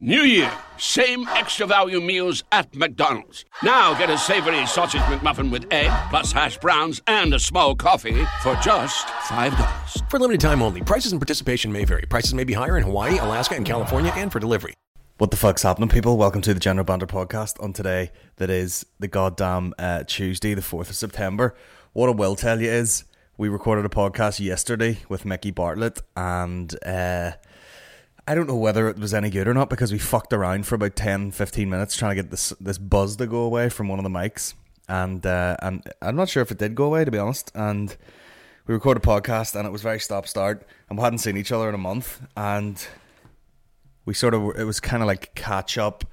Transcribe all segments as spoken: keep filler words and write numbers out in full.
New Year, same extra value meals at McDonald's. Now get a savory sausage McMuffin with egg, plus hash browns and a small coffee for just five dollars. For limited time only. Prices and participation may vary. Prices may be higher in Hawaii, Alaska, and California, and for delivery. What the fuck's happening, people? Welcome to the General Banter podcast on today that is the goddamn uh, Tuesday, the fourth of September. What I will tell you is we recorded a podcast yesterday with Mickey Bartlett, and uh, I don't know whether it was any good or not because we fucked around for about ten, fifteen minutes trying to get this this buzz to go away from one of the mics, and uh, and I'm not sure if it did go away, to be honest. And we recorded a podcast and it was very stop-start, and we hadn't seen each other in a month, and we sort of, it was kind of like catch up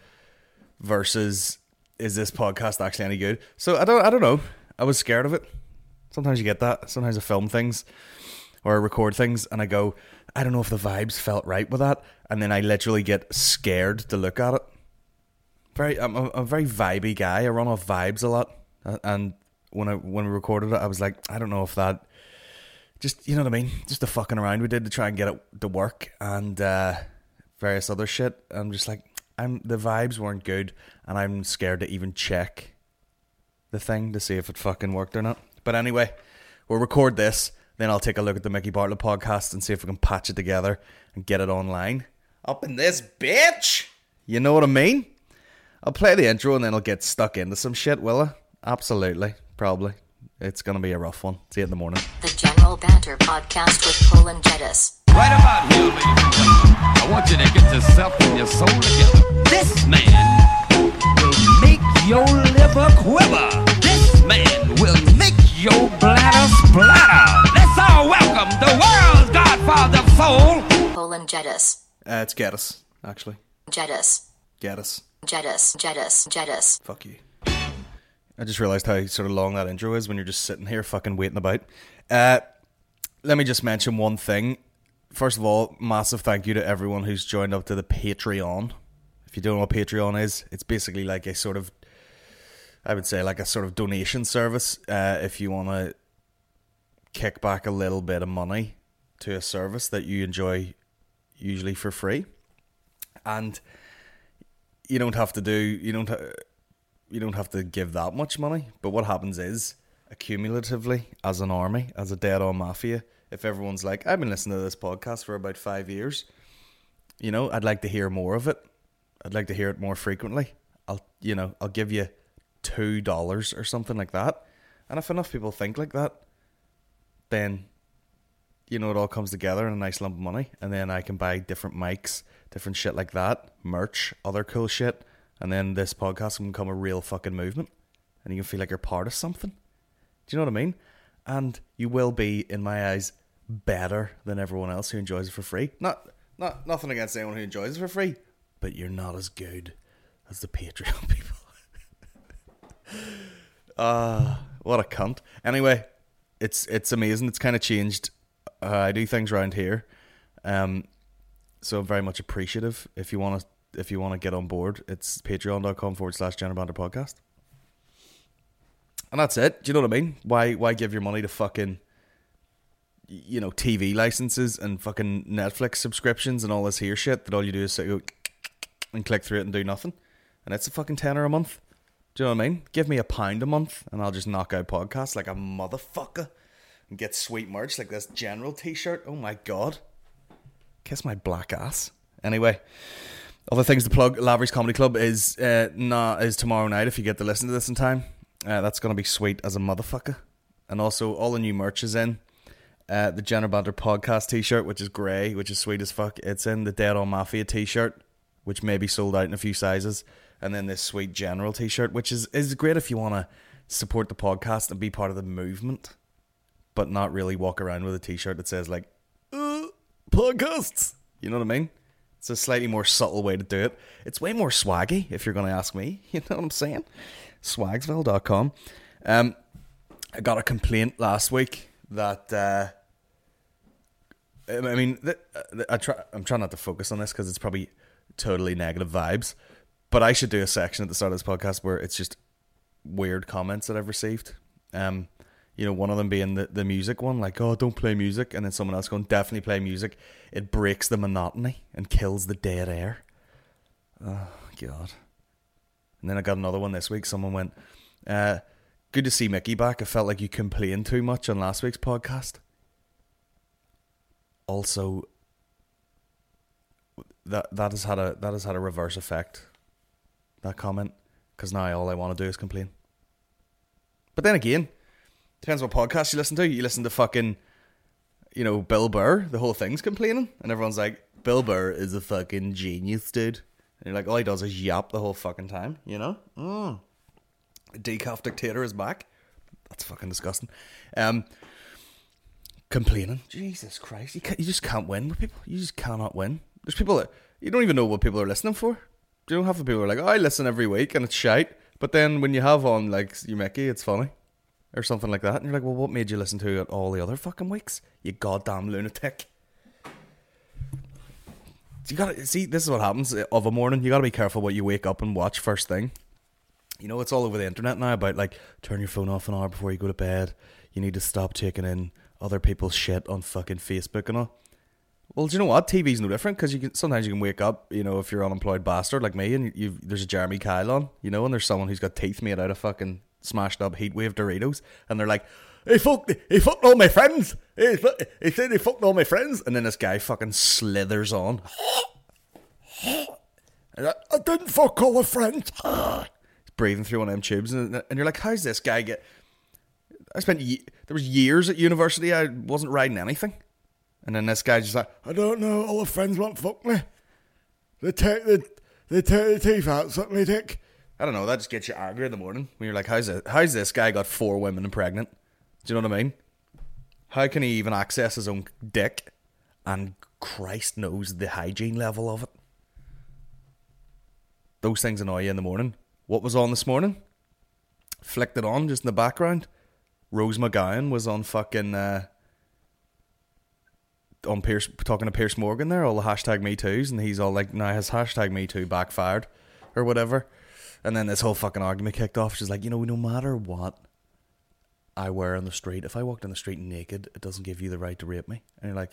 versus is this podcast actually any good? So I don't I don't know. I was scared of it. Sometimes you get that. Sometimes I film things or I record things and I go, I don't know if the vibes felt right with that, and then I literally get scared to look at it. Very, I'm a, a very vibey guy. I run off vibes a lot, and when I when we recorded it, I was like, I don't know if that, just you know what I mean, just the fucking around we did to try and get it to work, and uh, various other shit. I'm just like, I'm the vibes weren't good, and I'm scared to even check the thing to see if it fucking worked or not. But anyway, we'll record this. Then I'll take a look at the Mickey Bartlett podcast and see if we can patch it together and get it online. Up in this bitch! You know what I mean? I'll play the intro and then I'll get stuck into some shit, will I? Absolutely. Probably. It's going to be a rough one. See you in the morning. The General Banter podcast with Cole and Jedis. Right about here, ladies and gentlemen, I want you to get yourself and your soul together. This man will make your liver quiver. This man will make your bladder splatter. Let's all welcome the world's godfather of soul, Cole and Jedis. Uh, it's Geddes, actually. Jedis. Geddes. Jedis. Jedis. Jedis. Fuck you. I just realised how sort of long that intro is when you're just sitting here fucking waiting about. Uh, let me just mention one thing. First of all, massive thank you to everyone who's joined up to the Patreon. If you don't know what Patreon is, it's basically like a sort of, I would say like a sort of donation service. Uh, if you want to kick back a little bit of money to a service that you enjoy usually for free. And you don't have to do, you don't ha- you don't have to give that much money. But what happens is, accumulatively, as an army, as a dead-on mafia, if everyone's like, I've been listening to this podcast for about five years, you know, I'd like to hear more of it. I'd like to hear it more frequently. I'll, you know, I'll give you two dollars or something like that. And if enough people think like that, then, you know, it all comes together in a nice lump of money. And then I can buy different mics, different shit like that, merch, other cool shit. And then this podcast can become a real fucking movement. And you can feel like you're part of something. Do you know what I mean? And you will be, in my eyes, better than everyone else who enjoys it for free. Not, not nothing against anyone who enjoys it for free, but you're not as good as the Patreon people. Ah, uh, what a cunt. Anyway, it's it's amazing. It's kind of changed. Uh, I do things around here, um, so I'm very much appreciative. If you want to, if you want to get on board, it's patreon.com forward slash General Banter podcast. And that's it. Do you know what I mean? Why why give your money to fucking, you know, T V licenses and fucking Netflix subscriptions and all this here shit that all you do is go and click through it and do nothing? And it's a fucking tenner a month. Do you know what I mean? Give me a pound a month and I'll just knock out podcasts like a motherfucker and get sweet merch like this General t-shirt. Oh my god. Kiss my black ass. Anyway, other things to plug. Lavery's Comedy Club is uh, nah, is tomorrow night if you get to listen to this in time. Uh, that's going to be sweet as a motherfucker. And also, all the new merch is in. Uh, the General Banter podcast t-shirt, which is grey, which is sweet as fuck. It's in the Dead On Mafia t-shirt, which may be sold out in a few sizes. And then this sweet General t-shirt, which is, is great if you want to support the podcast and be part of the movement, but not really walk around with a t-shirt that says, like, uh, podcasts. You know what I mean? It's a slightly more subtle way to do it. It's way more swaggy, if you're going to ask me. You know what I'm saying? Swagsville dot com. Um, I got a complaint last week that, uh, I mean, th- th- I try, I'm trying not to focus on this because it's probably totally negative vibes, but I should do a section at the start of this podcast where it's just weird comments that I've received. Um, you know, one of them being the, the music one, like, oh, don't play music, and then someone else going, definitely play music. It breaks the monotony and kills the dead air. Oh, God. And then I got another one this week. Someone went, uh, good to see Mickey back. I felt like you complained too much on last week's podcast. Also, that that has had a that has had a reverse effect, that comment, because now all I want to do is complain. But then again, depends what podcast you listen to. You listen to fucking, you know, Bill Burr, the whole thing's complaining, and everyone's like, Bill Burr is a fucking genius, dude. And you're like, all he does is yap the whole fucking time, you know? Mm. Decaf dictator is back. That's fucking disgusting. Um, complaining. Jesus Christ. You, can't, you just can't win with people. You just cannot win. There's people that, you don't even know what people are listening for. You know, half the people are like, oh, I listen every week and it's shite. But then when you have on, like, you Mickey, it's funny. Or something like that. And you're like, well, what made you listen to it all the other fucking weeks? You goddamn lunatic. You gotta see, this is what happens of a morning. You gotta be careful what you wake up and watch first thing. You know, it's all over the internet now about, like, turn your phone off an hour before you go to bed. You need to stop taking in other people's shit on fucking Facebook and all. Well, do you know what? T V's no different, because you can sometimes you can wake up, you know, if you're an unemployed bastard like me, and you there's a Jeremy Kyle on, you know, and there's someone who's got teeth made out of fucking smashed up Heatwave Doritos, and they're like, He fucked, he fucked all my friends. He, he said he fucked all my friends. And then this guy fucking slithers on. I didn't fuck all my friends. He's breathing through one of them tubes. And, and you're like, how's this guy get... I spent... Ye- there was years at university I wasn't riding anything. And then this guy's just like, I don't know, all the friends won't fuck me. They take the, they take the teeth out, suck me dick. I don't know, that just gets you angry in the morning. When you're like, how's it? How's this guy got four women and pregnant? Do you know what I mean? How can he even access his own dick? And Christ knows the hygiene level of it. Those things annoy you in the morning. What was on this morning? Flicked it on just in the background. Rose McGowan was on fucking... Uh, on Pierce, talking to Pierce Morgan there, all the hashtag Me Too's, and he's all like, now his hashtag Me Too backfired, or whatever. And then this whole fucking argument kicked off. She's like, you know, no matter what I wear on the street, if I walked on the street naked, it doesn't give you the right to rape me. And you're like,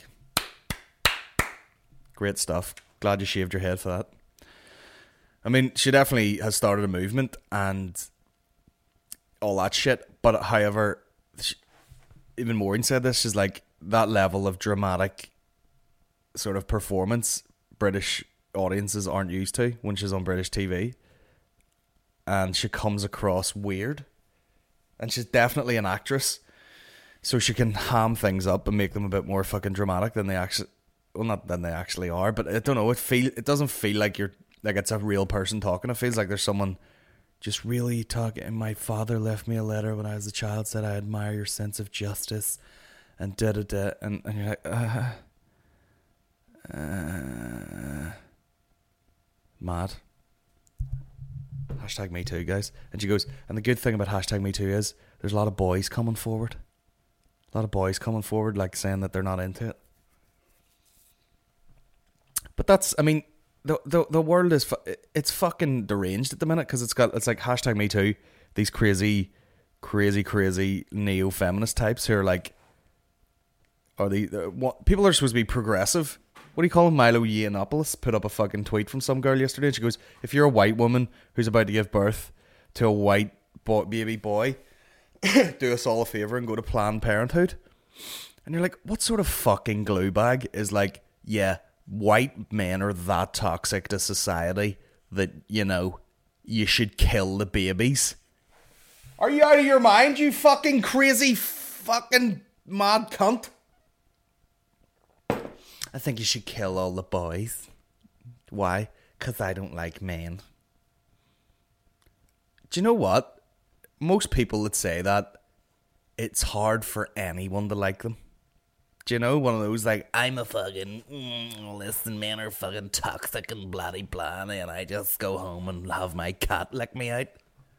great stuff. Glad you shaved your head for that. I mean, she definitely has started a movement and all that shit. But however, she, even Maureen said this, she's like, that level of dramatic sort of performance British audiences aren't used to when she's on British T V. And she comes across weird. And she's definitely an actress, so she can ham things up and make them a bit more fucking dramatic than they actually, well, not than they actually are. But I don't know. It feel it doesn't feel like you're like it's a real person talking. It feels like there's someone just really talking. And my father left me a letter when I was a child, said I admire your sense of justice, and da da da. And and you're like, uh, uh, mad. Hashtag Me Too, guys. And she goes, and the good thing about hashtag Me Too is there's a lot of boys coming forward. A lot of boys coming forward, like saying that they're not into it. But that's, I mean, the the the world is, fu- it's fucking deranged at the minute, because it's got, it's like hashtag Me Too, these crazy, crazy, crazy neo-feminist types who are like, are the, the what, people are supposed to be progressive. What do you call him? Milo Yiannopoulos put up a fucking tweet from some girl yesterday, and she goes, if you're a white woman who's about to give birth to a white boy, baby boy, do us all a favour and go to Planned Parenthood. And you're like, what sort of fucking glue bag is like, yeah, white men are that toxic to society that, you know, you should kill the babies? Are you out of your mind, you fucking crazy fucking mad cunt? I think you should kill all the boys. Why? Because I don't like men. Do you know what? Most people that say that, it's hard for anyone to like them. Do you know? One of those like, I'm a fucking, mm, listen, men are fucking toxic and bloody blah, and I just go home and have my cat lick me out.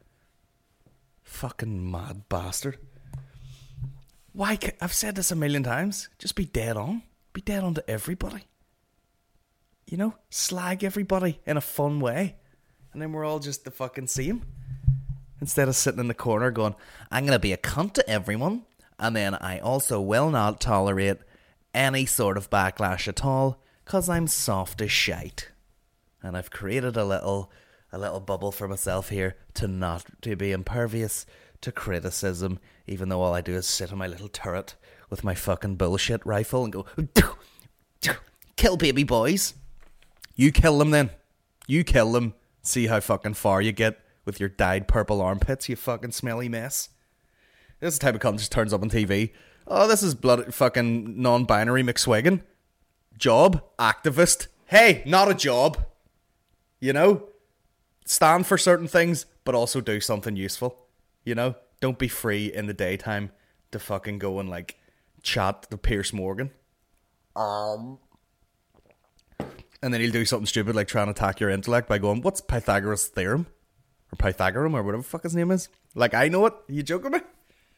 Fucking mad bastard. Why? Can, I've said this a million times. Just be dead on. Be dead on to everybody. You know? Slag everybody in a fun way. And then we're all just the fucking same. Instead of sitting in the corner going, I'm going to be a cunt to everyone. And then I also will not tolerate any sort of backlash at all, because I'm soft as shite. and I've created a little a little bubble for myself here to not to be impervious to criticism, even though all I do is sit on my little turret with my fucking bullshit rifle and go, kill baby boys. You kill them then. You kill them. See how fucking far you get with your dyed purple armpits, you fucking smelly mess. This is the type of cunt just turns up on T V. Oh, this is blood fucking non-binary McSwiggin. Job, activist. Hey, not a job. You know? Stand for certain things, but also do something useful. You know? Don't be free in the daytime to fucking go and, like, chat to Piers Morgan. Um... And then he'll do something stupid like try and attack your intellect by going, what's Pythagoras' theorem? Or Pythagorean, or whatever the fuck his name is. Like, I know it. Are you joking me?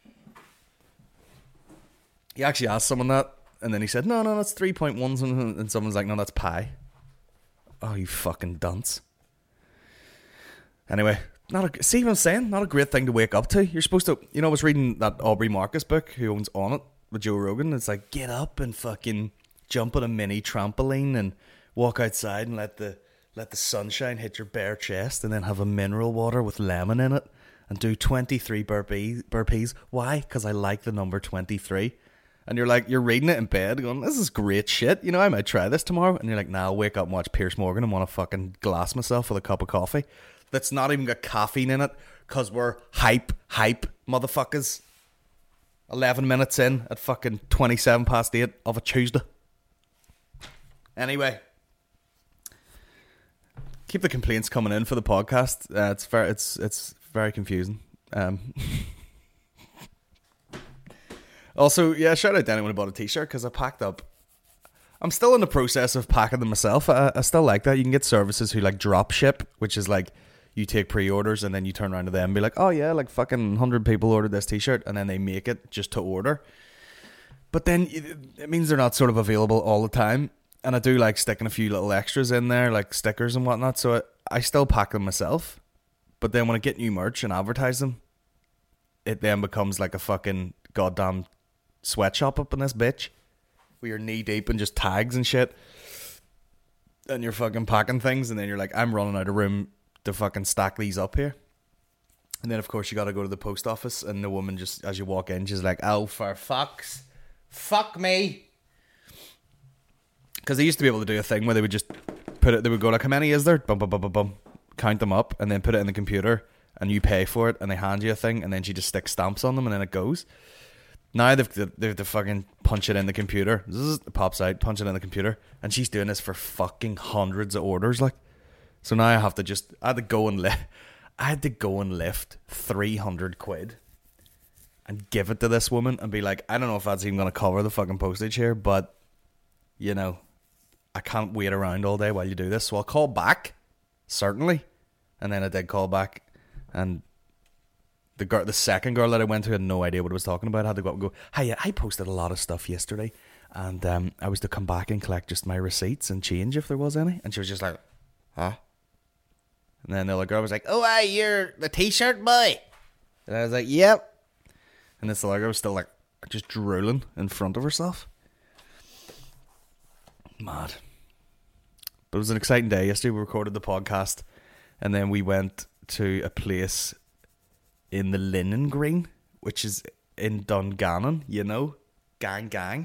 He actually asked someone that, and then he said, no, no, that's three point one, and someone's like, no, that's pi. Oh, you fucking dunce. Anyway, not a, see what I'm saying? Not a great thing to wake up to. You're supposed to, you know, I was reading that Aubrey Marcus book, who owns On It, with Joe Rogan. It's like, get up and fucking jump on a mini trampoline and walk outside and let the let the sunshine hit your bare chest, and then have a mineral water with lemon in it, and do twenty-three burpees. burpees. Why? Because I like the number twenty-three. And you're like, you're reading it in bed going, this is great shit. You know, I might try this tomorrow. And you're like, nah, I'll wake up and watch Piers Morgan and want to fucking glass myself with a cup of coffee that's not even got caffeine in it, because we're hype, hype motherfuckers. eleven minutes in at fucking twenty-seven past eight of a Tuesday. Anyway. Keep the complaints coming in for the podcast. Uh, it's very, it's it's very confusing. Um, also, yeah, shout out to anyone who bought a t-shirt, because I packed up. I'm still in the process of packing them myself. I, I still like that. You can get services who like drop ship, which is like you take pre-orders and then you turn around to them and be like, oh yeah, like fucking one hundred people ordered this t-shirt, and then they make it just to order. But then it means they're not sort of available all the time. And I do like sticking a few little extras in there, like stickers and whatnot, so I, I still pack them myself. But then when I get new merch and advertise them, it then becomes like a fucking goddamn sweatshop up in this bitch, where you're knee deep in just tags and shit, and you're fucking packing things, and then you're like, I'm running out of room to fucking stack these up here. And then of course you gotta go to the post office, and the woman just, as you walk in, she's like, oh, for fuck's fuck me. Because they used to be able to do a thing where they would just put it, they would go like, how many is there? Bum, bum, bum, bum, bum. Count them up, and then put it in the computer, and you pay for it, and they hand you a thing, and then she just sticks stamps on them, and then it goes. Now they've, they've to fucking punch it in the computer. Zzz, it pops out, punch it in the computer, and she's doing this for fucking hundreds of orders, like. So now I have to just, I had to go and lift, I had to go and lift three hundred quid and give it to this woman and be like, I don't know if that's even going to cover the fucking postage here, but, you know, I can't wait around all day while you do this, so I'll call back, certainly. And then I did call back, and the girl, the second girl that I went to had no idea what I was talking about. I had to go up and go, hi, I posted a lot of stuff yesterday, and um, I was to come back and collect just my receipts and change if there was any. And she was just like, huh? And then the other girl was like, oh, hi, you're the t-shirt boy. And I was like, yep. And this other girl was still like, just drooling in front of herself. Mad. But it was an exciting day. Yesterday we recorded the podcast, and then we went to a place in the Linen Green, which is in Dungannon, you know, gang gang.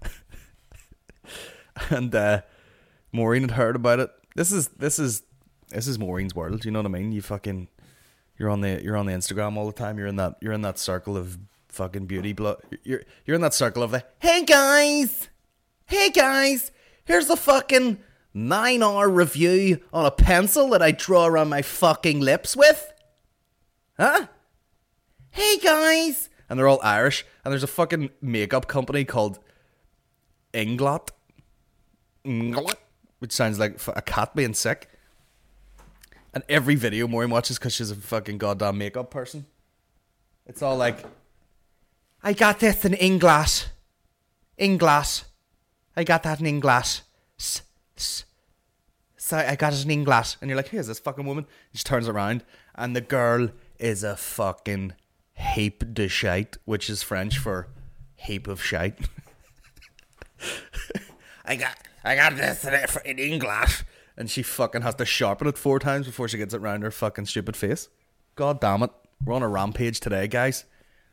And uh, Maureen had heard about it. This is this is this is Maureen's world. You know what I mean? You fucking you're on the you're on the Instagram all the time. You're in that you're in that circle of fucking beauty blood. You're you're in that circle of the hey guys, hey guys. Here's a fucking nine hour review on a pencil that I draw around my fucking lips with. Huh? Hey guys. And they're all Irish. And there's a fucking makeup company called Inglot. Inglot. Which sounds like a cat being sick. And every video Maureen watches, because she's a fucking goddamn makeup person, it's all like, I got this in Inglass. Inglass. I got that in Inglass. S- s- so I got it in Inglass. And you're like, who is this fucking woman? She turns around, and the girl is a fucking heap de shite, which is French for heap of shite. I got I got this in, in Inglass. and she fucking has to sharpen it four times before she gets it round her fucking stupid face. God damn it. We're on a rampage today, guys.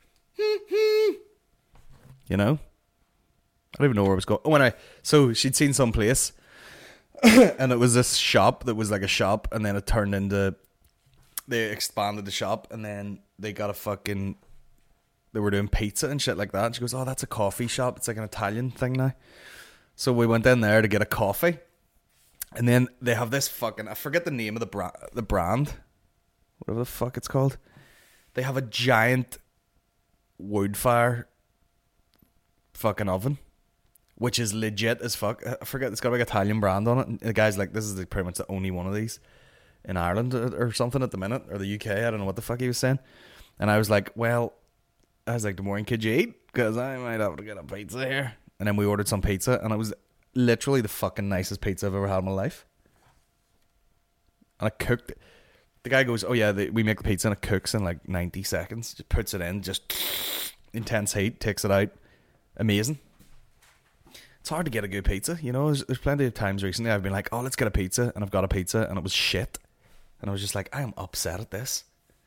You know? I don't even know where I was going. When I so she'd seen some place, and it was this shop that was like a shop, and then it turned into, they expanded the shop, and then they got a fucking, they were doing pizza and shit like that. And she goes, "Oh, that's a coffee shop. It's like an Italian thing now." So we went in there to get a coffee, and then they have this fucking, I forget the name of the brand, the brand, whatever the fuck it's called. They have a giant wood fire fucking oven, which is legit as fuck. I forget, it's got like Italian brand on it. And the guy's like, this is like pretty much the only one of these in Ireland or, or something at the minute, or the U K. I don't know what the fuck he was saying. And I was like, well, I was like, the morning, could you eat? Because I might have to get a pizza here. And then we ordered some pizza, and it was literally the fucking nicest pizza I've ever had in my life. And I cooked it. The guy goes, "Oh yeah, the, we make the pizza and it cooks in like ninety seconds. Just puts it in, just intense heat, takes it out. Amazing." It's hard to get a good pizza, you know. There's, there's plenty of times recently I've been like, "Oh, let's get a pizza," and I've got a pizza and it was shit, and I was just like, I am upset at this.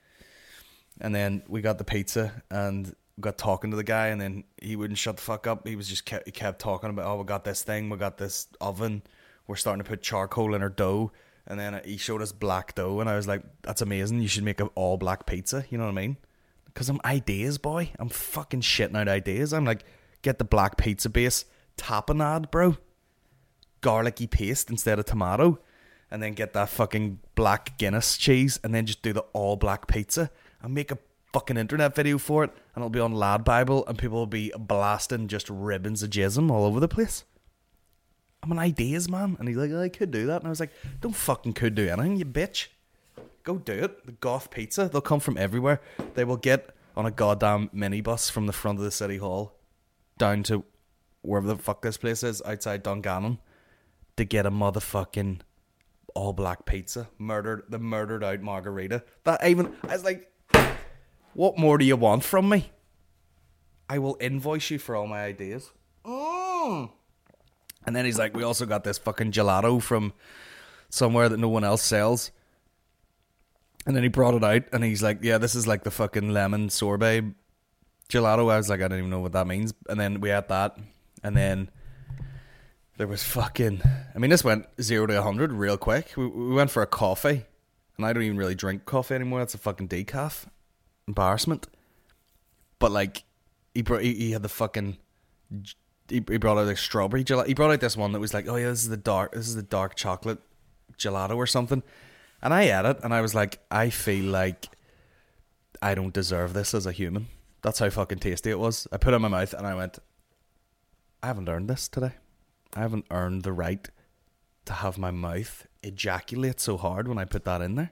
And then we got the pizza and got talking to the guy, and then he wouldn't shut the fuck up. He was just kept, he kept talking about, "Oh, we got this thing, we got this oven, we're starting to put charcoal in our dough." And then he showed us black dough, and I was like, "That's amazing. You should make an all black pizza." You know what I mean? Because I'm ideas, boy. I'm fucking shitting out ideas. I'm like, get the black pizza base, tapenade, bro. Garlicky paste instead of tomato. And then get that fucking black Guinness cheese, and then just do the all black pizza. And make a fucking internet video for it, and it'll be on Lad Bible, and people will be blasting just ribbons of jism all over the place. I'm an ideas man. And he's like, "I could do that." And I was like, "Don't fucking could do anything, you bitch. Go do it." The Goth Pizza, they'll come from everywhere. They will get on a goddamn minibus from the front of the city hall down to wherever the fuck this place is, outside Dungannon, to get a motherfucking all black pizza. Murdered, the murdered out margarita. That even, I was like, what more do you want from me? I will invoice you for all my ideas. Mm. And then he's like, "We also got this fucking gelato from somewhere that no one else sells." And then he brought it out, and he's like, "Yeah, this is like the fucking lemon sorbet gelato." I was like, I don't even know what that means. And then we had that, and then there was fucking, I mean, this went zero to a hundred real quick. We, we went for a coffee, and I don't even really drink coffee anymore. That's a fucking decaf. Embarrassment. But like, he brought, he, he had the fucking, he, he brought out like strawberry gelato. He brought out this one that was like, "Oh yeah, this is the dark, this is the dark chocolate gelato or something." And I ate it, and I was like, I feel like I don't deserve this as a human. That's how fucking tasty it was. I put it in my mouth, and I went, I haven't earned this today. I haven't earned the right to have my mouth ejaculate so hard when I put that in there.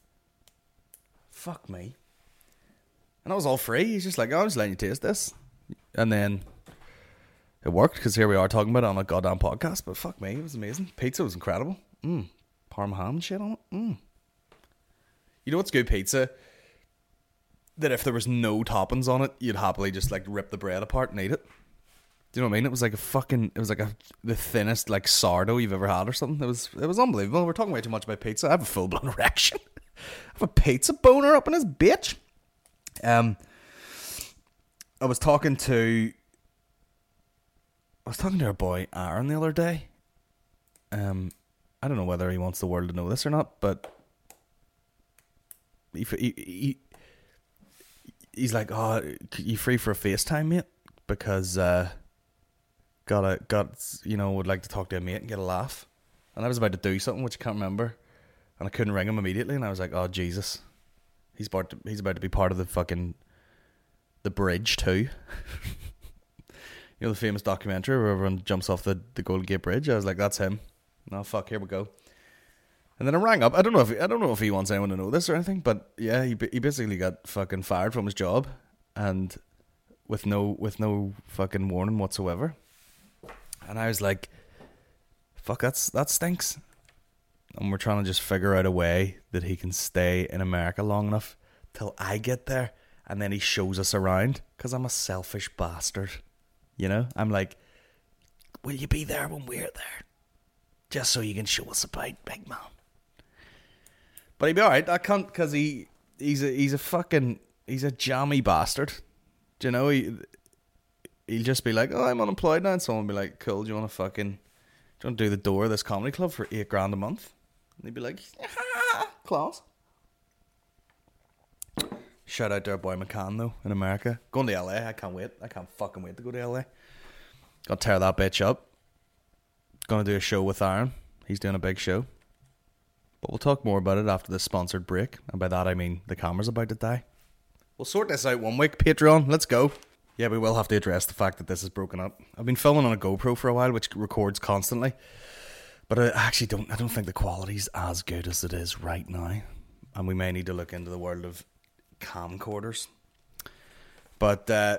Fuck me. And that was all free. He's just like, "Oh, I'm just letting you taste this." And then it worked, because here we are talking about it on a goddamn podcast. But fuck me, it was amazing. Pizza was incredible. Mmm. Parma ham and shit on it. Mmm. You know what's good pizza? That if there was no toppings on it, you'd happily just like rip the bread apart and eat it. Do you know what I mean? It was like a fucking, it was like a the thinnest like sourdough you've ever had or something. It was it was unbelievable. We're talking way too much about pizza. I have a full blown erection. I have a pizza boner up in his bitch. Um, I was talking to, I was talking to our boy Aaron the other day. Um, I don't know whether he wants the world to know this or not, but he, he, he he's like, "Oh, you free for a FaceTime, mate? Because uh, got a got you know would like to talk to a mate and get a laugh." And I was about to do something which I can't remember, and I couldn't ring him immediately, and I was like, "Oh Jesus, he's about to, he's about to be part of the fucking the bridge too." You know, the famous documentary where everyone jumps off the, the Golden Gate Bridge. I was like, that's him. No, fuck, here we go. And then I rang up. I don't know if he, I don't know if he wants anyone to know this or anything, but yeah, he he basically got fucking fired from his job, and with no with no fucking warning whatsoever. And I was like, fuck, that's that stinks. And we're trying to just figure out a way that he can stay in America long enough till I get there, and then he shows us around, because I'm a selfish bastard. You know, I'm like, will you be there when we're there? Just so you can show us about, big man. But he'd be alright, I can't, because he, he's a, he's a fucking, he's a jammy bastard. Do you know, he, he'll just be like, oh, I'm unemployed now, and someone will be like, cool, do you want to fucking, do you want to do the door of this comedy club for eight grand a month? And he'd be like, ah, class. Shout out to our boy McCann, though, in America. Going to L A, I can't wait. I can't fucking wait to go to L A. Got to tear that bitch up. Gonna do a show with Aaron. He's doing a big show. But we'll talk more about it after this sponsored break. And by that I mean the camera's about to die. We'll sort this out one week. Patreon, let's go. Yeah, we will have to address the fact that this is broken up. I've been filming on a GoPro for a while, which records constantly. But I actually don't I don't think the quality's as good as it is right now. And we may need to look into the world of camcorders. But uh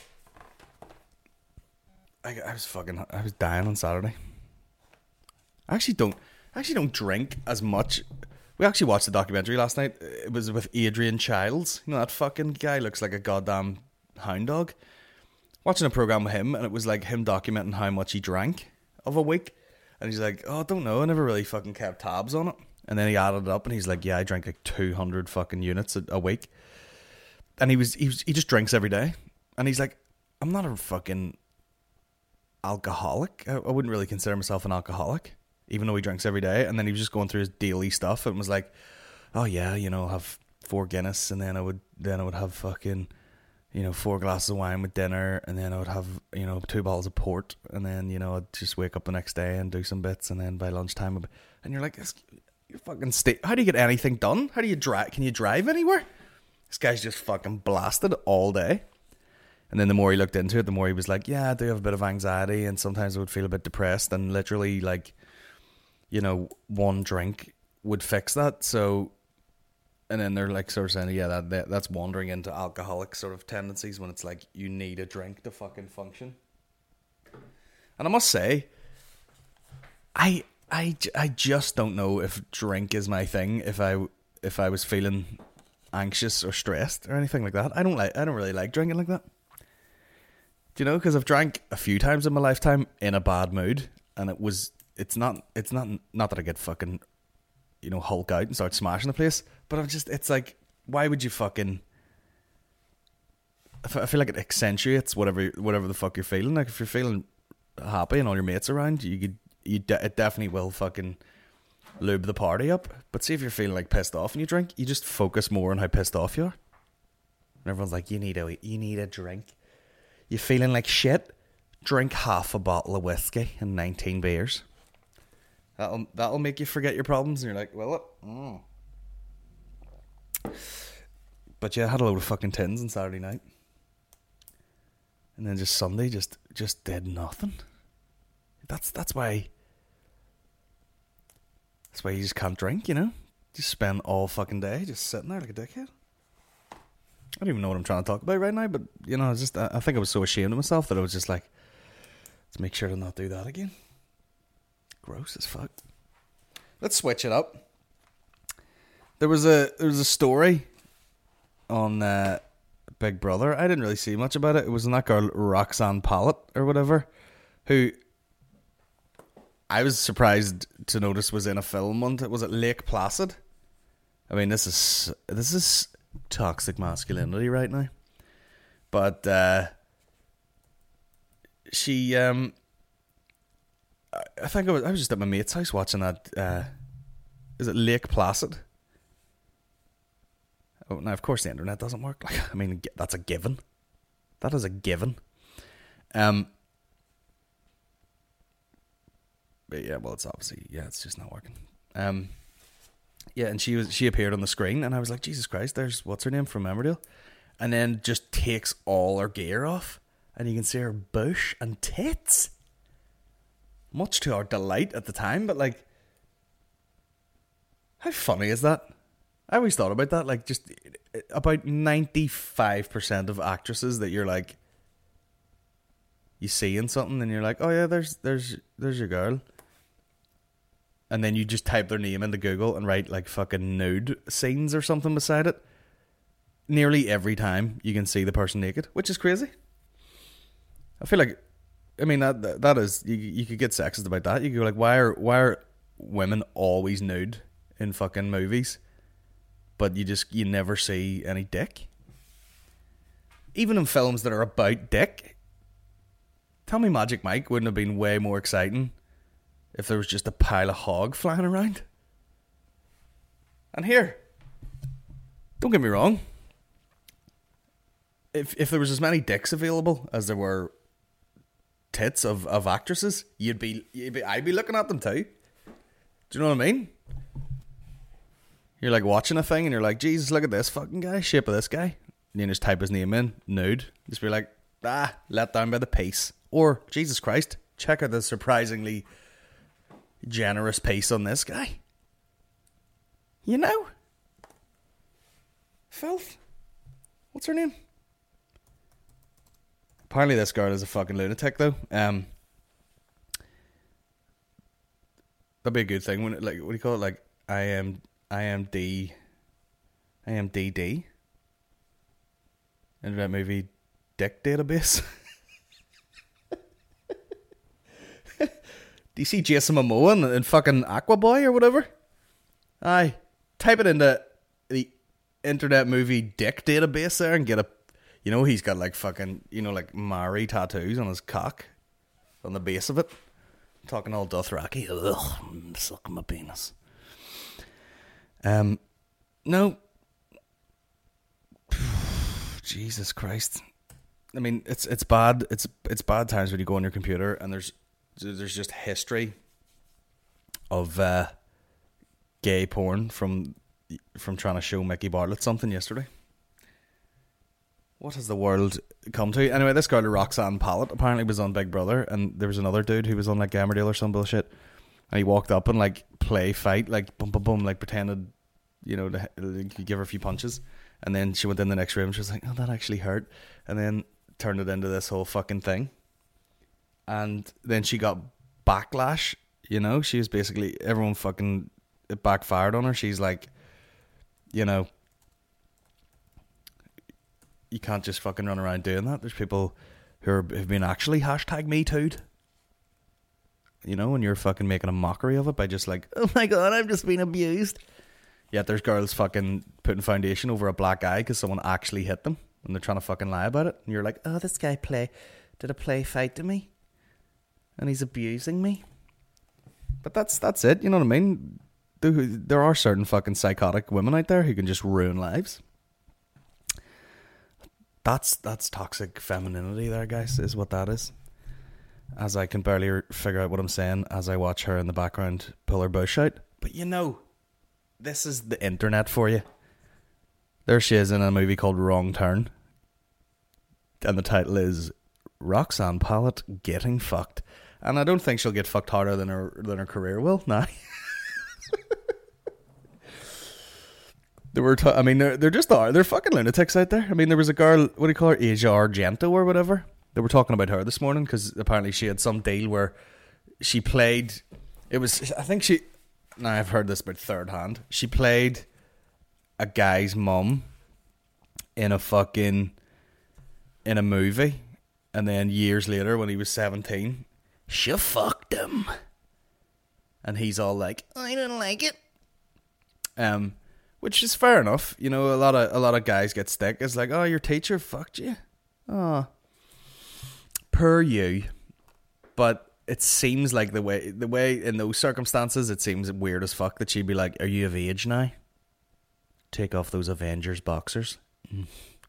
I, I was fucking I was dying on Saturday. I actually don't I actually don't drink as much. We actually watched the documentary last night. It was with Adrian Childs. You know, that fucking guy looks like a goddamn hound dog. Watching a program with him, and it was like him documenting how much he drank of a week. And he's like, oh, I don't know, I never really fucking kept tabs on it. And then he added it up, and he's like, yeah, I drank like two hundred fucking units a, a week. And he was, he was, he just drinks every day. And he's like, I'm not a fucking alcoholic. I, I wouldn't really consider myself an alcoholic, even though he drinks every day. And then he was just going through his daily stuff and was like, oh yeah, you know, I'll have four Guinness, and then I would, then I would have fucking, you know, four glasses of wine with dinner, and then I would have, you know, two bottles of port, and then, you know, I'd just wake up the next day and do some bits, and then by lunchtime, I'd, and you're like, you're fucking sta- how do you get anything done? How do you drive? Can you drive anywhere? This guy's just fucking blasted all day. And then the more he looked into it, the more he was like, yeah, I do have a bit of anxiety, and sometimes I would feel a bit depressed, and literally, like, you know, one drink would fix that. So, and then they're like sort of saying, yeah, that, that that's wandering into alcoholic sort of tendencies, when it's like you need a drink to fucking function. And I must say, I I, I just don't know if drink is my thing. If I if I was feeling anxious or stressed or anything like that, I don't like I don't really like drinking like that. Do you know? Because I've drank a few times in my lifetime in a bad mood, and it was it's not it's not not that I get fucking, you know, Hulk out and start smashing the place, but I'm just, it's like, why would you fucking, I feel like it accentuates whatever whatever the fuck you're feeling. Like, if you're feeling happy and all your mates around, you could, you de- it definitely will fucking lube the party up. But see, if you're feeling like pissed off and you drink, you just focus more on how pissed off you are. And everyone's like, you need a you need a drink. You feeling like shit? Drink half a bottle of whiskey and nineteen beers. That'll that'll make you forget your problems, and you're like, well, oh. But yeah, I had a load of fucking tins on Saturday night, and then just Sunday, just just did nothing. That's that's why. That's why you just can't drink, you know. Just spend all fucking day just sitting there like a dickhead. I don't even know what I'm trying to talk about right now, but you know, I just I, I think I was so ashamed of myself that I was just like, let's make sure to not do that again. Gross as fuck. Let's switch it up. There was a there was a story on uh, Big Brother. I didn't really see much about it. It was on that girl Roxanne Pallett or whatever, who I was surprised to notice was in a film. One was it Lake Placid? I mean, this is this is toxic masculinity right now. But uh, she um. I think I was, I was just at my mate's house watching that. Uh, is it Lake Placid? Oh, now of course the internet doesn't work. Like, I mean, that's a given. That is a given. Um. But yeah, well, it's obviously yeah, it's just not working. Um. Yeah, and she was she appeared on the screen, and I was like, Jesus Christ, there's what's her name from Emmerdale, and then just takes all her gear off, and you can see her bush and tits. Much to our delight at the time, but like, how funny is that? I always thought about that, like, just about ninety-five percent of actresses that you're like, you see in something and you're like, oh yeah, there's there's there's your girl. And then you just type their name into Google and write like fucking nude scenes or something beside it. Nearly every time you can see the person naked, which is crazy. I feel like I mean, that that is, you, you could get sexist about that. You could go like, why are why are women always nude in fucking movies, but you just, you never see any dick? Even in films that are about dick. Tell me Magic Mike wouldn't have been way more exciting if there was just a pile of hog flying around. And here, don't get me wrong, if if there was as many dicks available as there were tits of, of actresses, you'd be, you'd be I'd be looking at them too. Do you know what I mean? You're like watching a thing and you're like, Jesus, look at this fucking guy, shape of this guy. And you just type his name in, nude. Just be like, ah, let down by the piece. Or, Jesus Christ, check out the surprisingly generous piece on this guy. You know? Filth. What's her name? Apparently this girl is a fucking lunatic though. Um, that'd be a good thing. When it, like, what do you call it? Like, I am, I am D, I am D D. Internet movie dick database. Do you see Jason Momoa and, and fucking Aquaboy or whatever? Aye. Type it into the internet movie dick database there and get a, you know, he's got like fucking, you know, like Mari tattoos on his cock, on the base of it. I'm talking all Dothraki. Ugh, sucking my penis. Um, no. Jesus Christ. I mean, it's it's bad. It's it's bad times when you go on your computer and there's there's just history of uh, gay porn from from trying to show Mickey Bartlett something yesterday. What has the world come to? Anyway, this girl, Roxanne Pallett, apparently was on Big Brother, and there was another dude who was on like Emmerdale or some bullshit, and he walked up and like play fight, like boom boom boom, like pretended, you know, to, to give her a few punches. And then she went in the next room. She was like, oh, that actually hurt. And then turned it into this whole fucking thing. And then she got backlash, you know. She was basically, everyone fucking, it backfired on her. She's like, you know, you can't just fucking run around doing that. There's people who are, have been actually hashtag me too'd. You know, and you're fucking making a mockery of it by just like, oh my God, I've just been abused. Yet there's girls fucking putting foundation over a black eye because someone actually hit them and they're trying to fucking lie about it. And you're like, oh, this guy play did a play fight to me and he's abusing me. But that's that's it, you know what I mean? There, there are certain fucking psychotic women out there who can just ruin lives. That's that's toxic femininity there, guys, is what that is. As I can barely figure out what I'm saying as I watch her in the background pull her bush out. But you know, this is the internet for you. There she is in a movie called Wrong Turn. And the title is Roxanne Pallett Getting Fucked. And I don't think she'll get fucked harder than her than her career will. Nah. There were t- I mean, they're, they're just are. They're fucking lunatics out there. I mean, there was a girl, what do you call her? Asia Argento or whatever. They were talking about her this morning because apparently she had some deal where she played, it was, I think she, now I've heard this about third hand. She played a guy's mum in a fucking, in a movie. And then years later when he was seventeen, she fucked him. And he's all like, I don't like it. Um, which is fair enough. You know, a lot of, a lot of guys get stick. It's like, oh, your teacher fucked you. Oh, per you. But it seems like the way the way in those circumstances, it seems weird as fuck that she'd be like, are you of age now? Take off those Avengers boxers. Mm.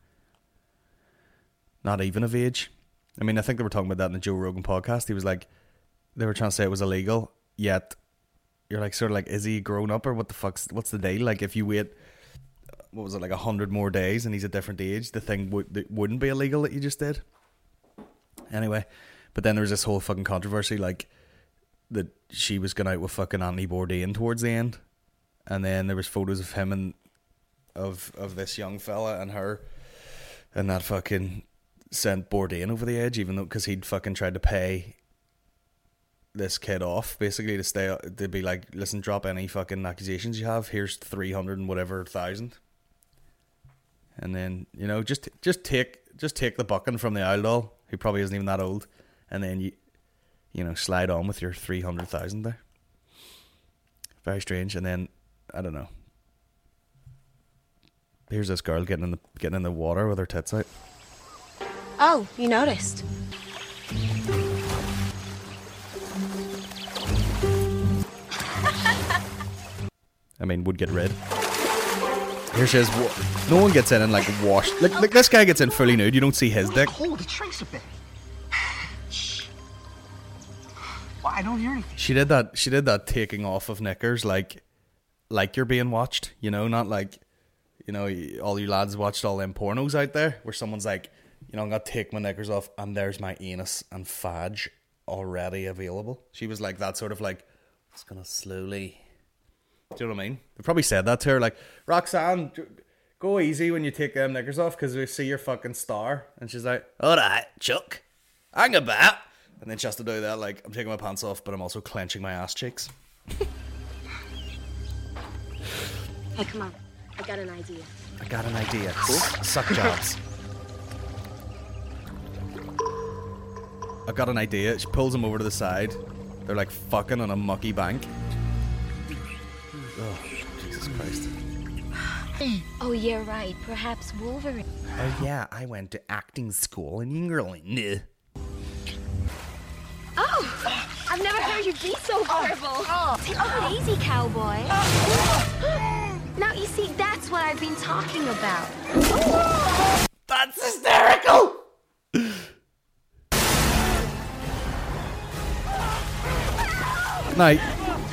Not even of age. I mean, I think they were talking about that in the Joe Rogan podcast. He was like, they were trying to say it was illegal, yet you're like, sort of like, is he grown up or what the fuck's, what's the deal? Like, if you wait, what was it, like a hundred more days and he's a different age, the thing would, that wouldn't be illegal that you just did. Anyway. But then there was this whole fucking controversy, like, that she was going out with fucking Anthony Bourdain towards the end. And then there was photos of him and of of this young fella and her. And that fucking sent Bourdain over the edge, even though, because he'd fucking tried to pay this kid off, basically, to stay, to be like, listen, drop any fucking accusations you have. Here's three hundred and whatever thousand. And then, you know, just just take just take the bucking from the owl doll, who probably isn't even that old. and then you, you know, slide on with your three hundred thousand there. Very strange. And then I don't know. Here's this girl getting in the getting in the water with her tits out. Oh, you noticed? I mean, would get red. Here she is. No one gets in and like washed. Like, like this guy gets in fully nude. You don't see his dick. Hold it shrinks a bit. Shh. Well, I don't hear anything. She did that. She did that taking off of knickers, like, like you're being watched. You know, not like, you know, all you lads watched all them pornos out there where someone's like, you know, I'm gonna take my knickers off and there's my anus and fudge already available. She was like that sort of like, it's gonna slowly. Do you know what I mean? They probably said that to her, like, Roxanne, go easy when you take them knickers off because we see your fucking star. And she's like, alright, Chuck, hang about. And then she has to do that, like, I'm taking my pants off, but I'm also clenching my ass cheeks. Hey, come on. I got an idea. I got an idea. Cool. Suck jobs. I got an idea. She pulls him over to the side. They're like fucking on a mucky bank. Oh, Jesus Christ. Oh, yeah, right. Perhaps Wolverine. Oh, yeah, I went to acting school in England. Oh, I've never heard you be so horrible. Take it easy, cowboy. Now, you see, that's what I've been talking about. That's hysterical! Night.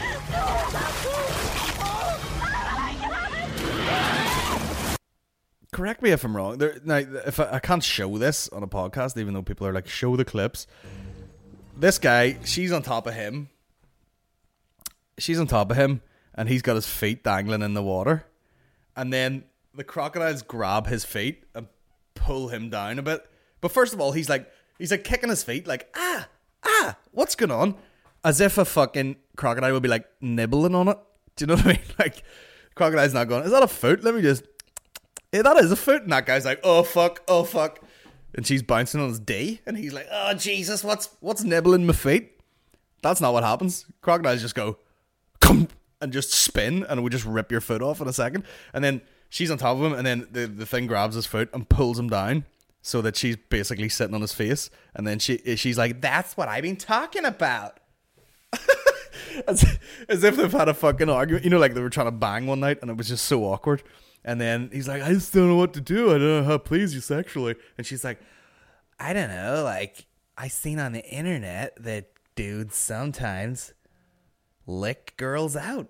Correct me if I'm wrong. There, now, if I, I can't show this on a podcast, even though people are like, show the clips. This guy, she's on top of him. She's on top of him, and he's got his feet dangling in the water. And then the crocodiles grab his feet and pull him down a bit. But first of all, he's like, he's like kicking his feet, like, ah, ah, what's going on? As if a fucking crocodile would be like nibbling on it. Do you know what I mean? Like, crocodile's not going, is that a foot? Let me just. Yeah, that is a foot. And that guy's like, oh fuck, oh fuck. And she's bouncing on his D. And he's like, oh Jesus, what's what's nibbling my feet? That's not what happens. Crocodiles just go, come, and just spin, and it would just rip your foot off in a second. And then she's on top of him, and then the, the thing grabs his foot and pulls him down so that she's basically sitting on his face. And then she she's like, that's what I've been talking about. as, as if they've had a fucking argument. You know, like they were trying to bang one night, and it was just so awkward. And then he's like, I just don't know what to do. I don't know how to please you sexually. And she's like, I don't know. Like, I seen on the internet that dudes sometimes lick girls out.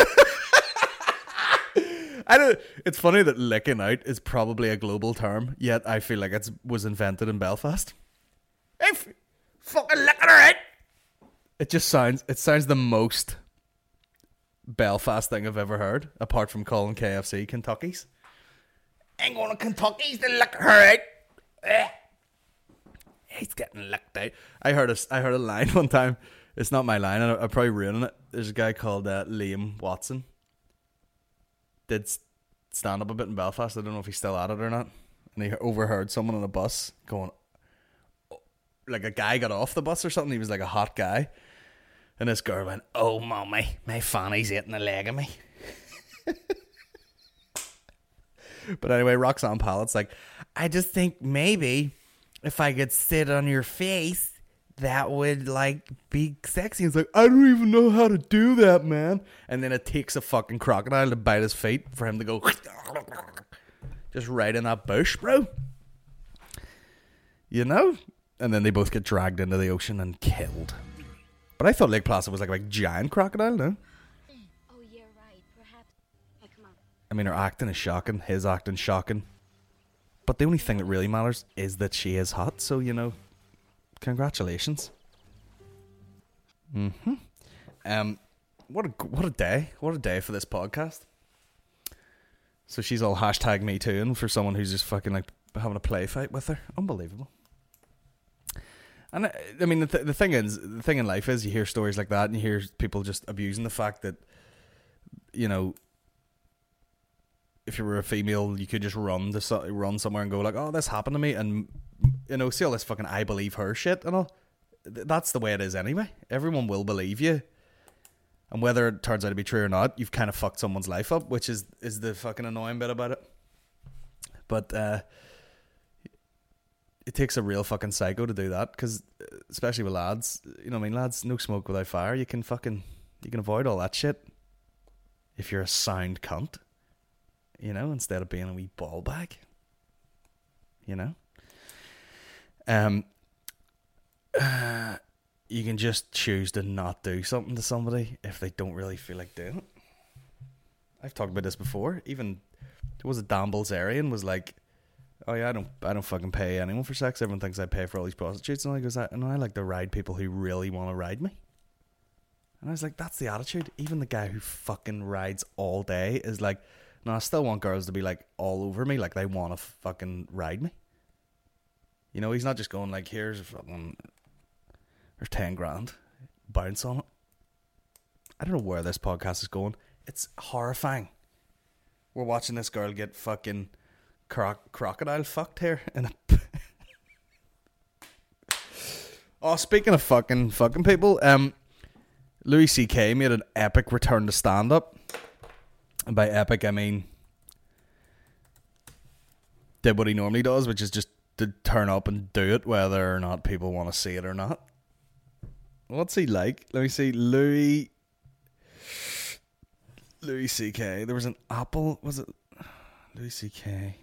I don't. It's funny that licking out is probably a global term, yet I feel like it was invented in Belfast. Hey, f- fucking licking her out. It just sounds. It sounds the most Belfast thing I've ever heard, apart from calling K F C Kentucky's. Ain't going to Kentucky's to lick her out. Eh. He's getting licked out. I heard a, I heard a line one time. It's not my line. I'm probably ruining it. There's a guy called uh, Liam Watson. Did stand up a bit in Belfast. I don't know if he's still at it or not. And he overheard someone on a bus going, like a guy got off the bus or something. He was like a hot guy. And this girl went, oh, mommy, my fanny's eating a leg of me. But anyway, Roxanne Pallet's like, I just think maybe if I could sit on your face, that would, like, be sexy. He's like, I don't even know how to do that, man. And then it takes a fucking crocodile to bite his feet for him to go just right in that bush, bro. You know? And then they both get dragged into the ocean and killed. But I thought Lake Placid was like a like, giant crocodile, no? Oh, yeah, right. Perhaps. Hey, come on. I mean, her acting is shocking. His acting shocking. But the only thing that really matters is that she is hot. So, you know, congratulations. Mm-hmm. Um, what a what a day. What a day for this podcast. So she's all hashtag me too, and for someone who's just fucking like having a play fight with her. Unbelievable. And I, I mean, the, th- the thing is, the thing in life is you hear stories like that and you hear people just abusing the fact that, you know, if you were a female, you could just run to so- run somewhere and go like, oh, this happened to me. And, you know, see all this fucking I believe her shit and all. th- that's the way it is anyway. Everyone will believe you. And whether it turns out to be true or not, you've kind of fucked someone's life up, which is, is the fucking annoying bit about it. But uh, it takes a real fucking psycho to do that, because especially with lads, you know what I mean, lads, no smoke without fire. You can fucking, you can avoid all that shit if you're a sound cunt, you know, instead of being a wee ball bag, you know. Um, uh, you can just choose to not do something to somebody if they don't really feel like doing it. I've talked about this before. Even there was a Dan Bilzerian was like, "Oh yeah, I don't, I don't fucking pay anyone for sex. Everyone thinks I pay for all these prostitutes." And I goes, "I, and I like to ride people who really want to ride me." And I was like, "That's the attitude." Even the guy who fucking rides all day is like, "No, I still want girls to be like all over me, like they want to fucking ride me." You know, he's not just going like, "Here's a fucking, there's ten grand, bounce on it." I don't know where this podcast is going. It's horrifying. We're watching this girl get fucking croc- crocodile fucked here in a. Oh, speaking of fucking fucking people, um, Louis C K made an epic return to stand up, and by epic I mean did what he normally does, which is just to turn up and do it, whether or not people want to see it or not. What's he like? Let me see. Louis Louis C K. There was an Apple. Was it Louis C K?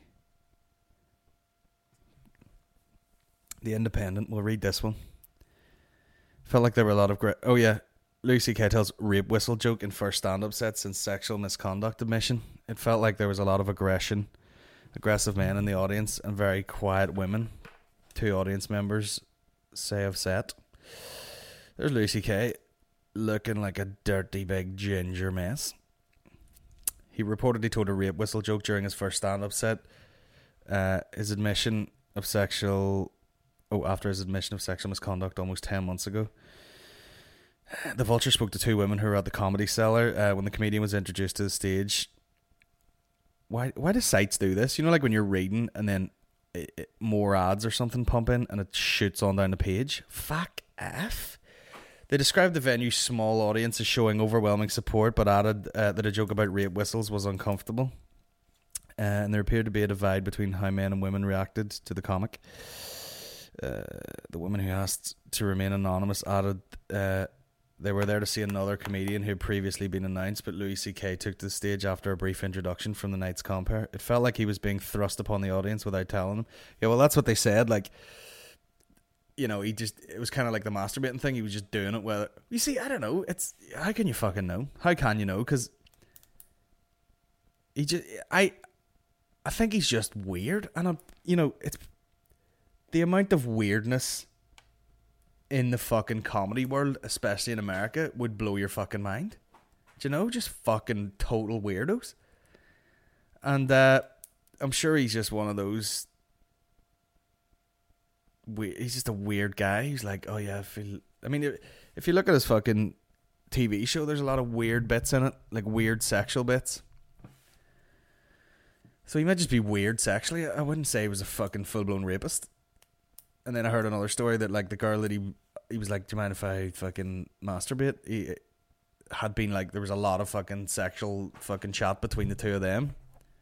The Independent. We'll read this one. Felt like there were a lot of great. Oh yeah, Louis C K tells rape whistle joke in first stand-up set since sexual misconduct admission. It felt like there was a lot of aggression, aggressive men in the audience, and very quiet women. Two audience members say of set. There's Louis C K looking like a dirty big ginger mess. He reportedly told a rape whistle joke during his first stand-up set. Uh, his admission of sexual... Oh, after his admission of sexual misconduct almost ten months ago. The Vulture spoke to two women who were at the Comedy Cellar uh, when the comedian was introduced to the stage. Why Why do sites do this? You know, like when you're reading and then it, it, more ads or something pump in and it shoots on down the page? Fuck F. They described the venue's small audience as showing overwhelming support, but added uh, that a joke about rape whistles was uncomfortable. Uh, and there appeared to be a divide between how men and women reacted to the comic. Uh, the woman who asked to remain anonymous added uh, they were there to see another comedian who had previously been announced, but Louis C K took to the stage after a brief introduction from the night's compere. It felt like he was being thrust upon the audience without telling them. Yeah, well, that's what they said. Like, you know, he just, it was kind of like the masturbating thing. He was just doing it. Well, you see, I don't know. It's, how can you fucking know? How can you know? Because he just, I, I think he's just weird. And, I'm, you know, it's, the amount of weirdness in the fucking comedy world, especially in America, would blow your fucking mind. Do you know? Just fucking total weirdos. And uh, I'm sure he's just one of those... We- he's just a weird guy. He's like, oh yeah, I feel... I mean, if you look at his fucking T V show, there's a lot of weird bits in it. Like weird sexual bits. So he might just be weird sexually. I wouldn't say he was a fucking full-blown rapist. And then I heard another story that like the girl that he he was like, "Do you mind if I fucking masturbate?" He had been like, there was a lot of fucking sexual fucking chat between the two of them.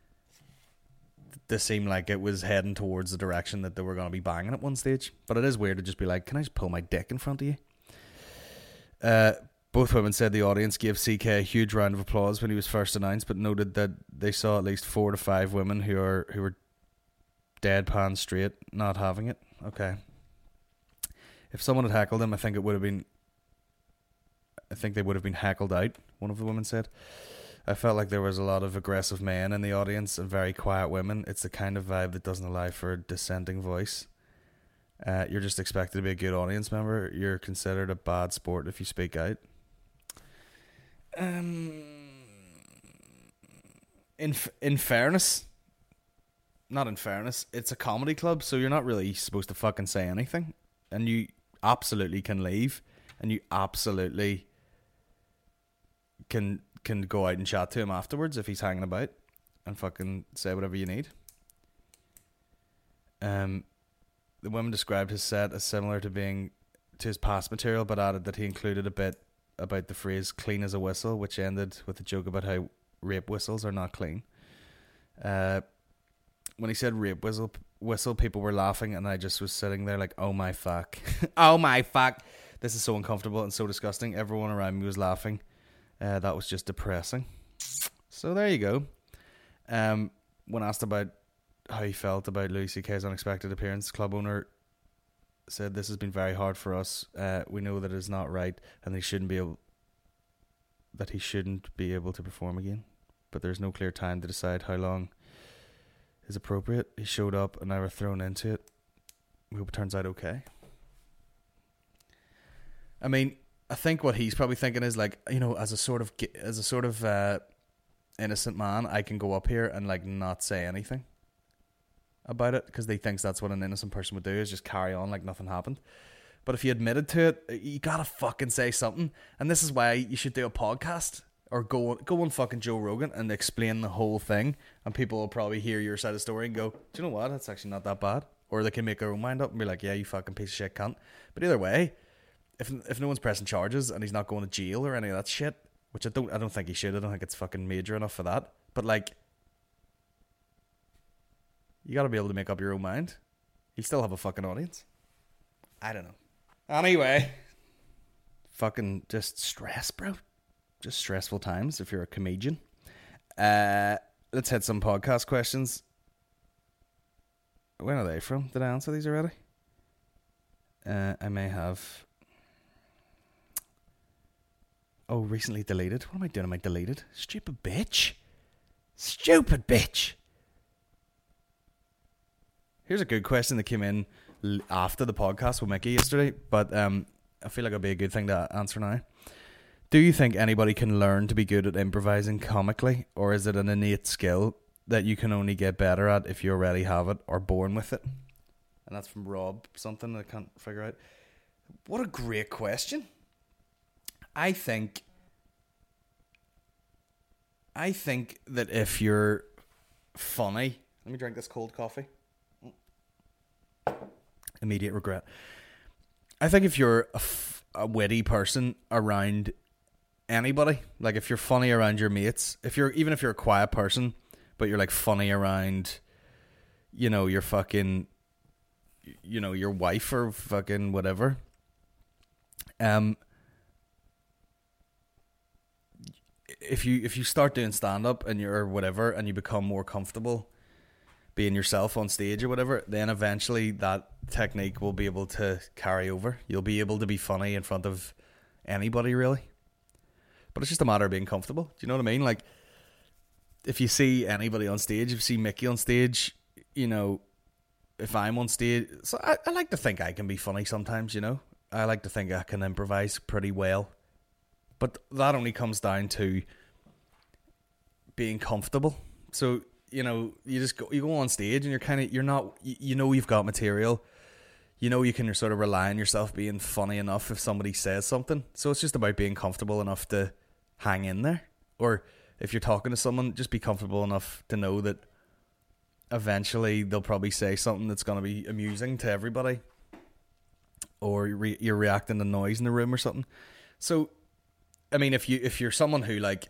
This seemed like it was heading towards the direction that they were going to be banging at one stage. But it is weird to just be like, "Can I just pull my dick in front of you?" Uh, both women said the audience gave C K a huge round of applause when he was first announced, but noted that they saw at least four to five women who are who were deadpan straight, not having it. Okay. If someone had heckled him, I think it would have been... I think they would have been heckled out, one of the women said. I felt like there was a lot of aggressive men in the audience and very quiet women. It's the kind of vibe that doesn't allow for a dissenting voice. Uh, you're just expected to be a good audience member. You're considered a bad sport if you speak out. Um, in in fairness... Not in fairness, it's a comedy club, so you're not really supposed to fucking say anything. And you absolutely can leave. And you absolutely can can go out and chat to him afterwards if he's hanging about. And fucking say whatever you need. Um, the woman described his set as similar to being to his past material, but added that he included a bit about the phrase "clean as a whistle," which ended with a joke about how rape whistles are not clean. Uh, when he said rape whistle, whistle, people were laughing, and I just was sitting there like, "Oh my fuck, oh my fuck, this is so uncomfortable and so disgusting." Everyone around me was laughing. Uh, that was just depressing. So there you go. Um, when asked about how he felt about Louis C K's unexpected appearance, club owner said, "This has been very hard for us. Uh, we know that it is not right, and he shouldn't be able that he shouldn't be able to perform again. But there's no clear time to decide how long is appropriate. He showed up, and now we're thrown into it. We hope it turns out okay." I mean, I think what he's probably thinking is like, you know, as a sort of as a sort of uh, innocent man, I can go up here and like not say anything about it, because he thinks that's what an innocent person would do, is just carry on like nothing happened. But if you admitted to it, you gotta fucking say something. And this is why you should do a podcast, or go go on fucking Joe Rogan and explain the whole thing, and people will probably hear your side of the story and go, "Do you know what? That's actually not that bad." Or they can make their own mind up and be like, "Yeah, you fucking piece of shit cunt." But either way, if if no one's pressing charges and he's not going to jail or any of that shit, which I don't I don't think he should. I don't think it's fucking major enough for that. But like, you got to be able to make up your own mind. You still have a fucking audience. I don't know. Anyway, fucking just stress, bro. Just stressful times if you're a comedian. Uh, let's hit some podcast questions. When are they from? Did I answer these already? Uh, I may have. Oh, recently deleted. What am I doing? Am I deleted? Stupid bitch. Stupid bitch. Here's a good question that came in after the podcast with Mickey yesterday, but um, I feel like it'll be a good thing to answer now. Do you think anybody can learn to be good at improvising comically, or is it an innate skill that you can only get better at if you already have it or born with it? And that's from Rob, something I can't figure out. What a great question. I think I think that if you're funny, let me drink this cold coffee. Immediate regret. I think if you're a, f- a witty person around anybody, like if you're funny around your mates, if you're even if you're a quiet person, but you're like funny around, you know, your fucking, you know, your wife or fucking whatever. Um, if you if you start doing stand up and you're whatever, and you become more comfortable being yourself on stage or whatever, then eventually that technique will be able to carry over. You'll be able to be funny in front of anybody, really. But it's just a matter of being comfortable. Do you know what I mean? Like, if you see anybody on stage, if you see Mickey on stage, you know, if I'm on stage, so I, I like to think I can be funny sometimes, you know. I like to think I can improvise pretty well. But that only comes down to being comfortable. So, you know, you just go, you go on stage and you're kind of, you're not, you, you know, you've got material. You know, you can sort of rely on yourself being funny enough if somebody says something. So it's just about being comfortable enough to hang in there. Or if you're talking to someone, just be comfortable enough to know that eventually they'll probably say something that's going to be amusing to everybody. Or re- you're reacting to noise in the room or something. So, I mean, if you if you're someone who like,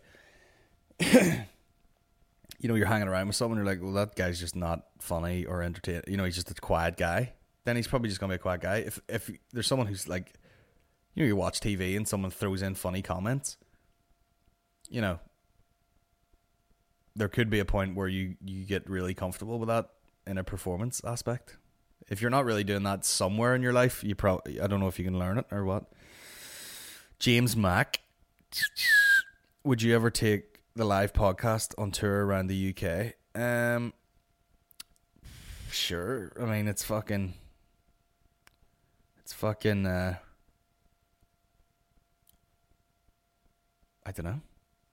you know, you're hanging around with someone, you're like, well, that guy's just not funny or entertaining. You know, he's just a quiet guy. Then he's probably just gonna be a quiet guy. If if there's someone who's like, you know, you watch T V and someone throws in funny comments, you know, there could be a point where you you get really comfortable with that in a performance aspect. If you're not really doing that somewhere in your life, you probably, I don't know if you can learn it or what. James Mack, would you ever take the live podcast on tour around the U K? Um, sure. I mean, it's fucking, it's fucking, uh, I don't know.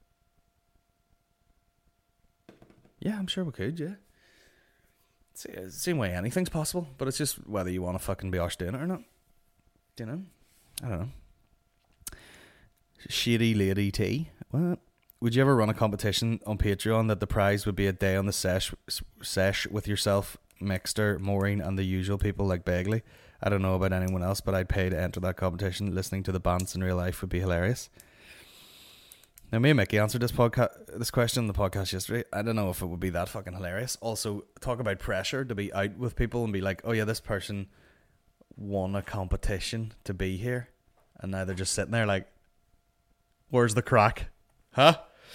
Yeah, I'm sure we could, yeah. Same way anything's possible, but it's just whether you want to fucking be arse doing it or not. Do you know? I don't know. Shady Lady T. What? Would you ever run a competition on Patreon that the prize would be a day on the sesh, sesh with yourself, Mixter, Maureen, and the usual people like Begley, I don't know about anyone else, but I'd pay to enter that competition. Listening to the bands in real life would be hilarious. Now, me and Mickey answered this podcast, this question on the podcast yesterday. I don't know if it would be that fucking hilarious. Also, talk about pressure to be out with people and be like, oh yeah, this person won a competition to be here. And now they're just sitting there like, where's the crack? Huh?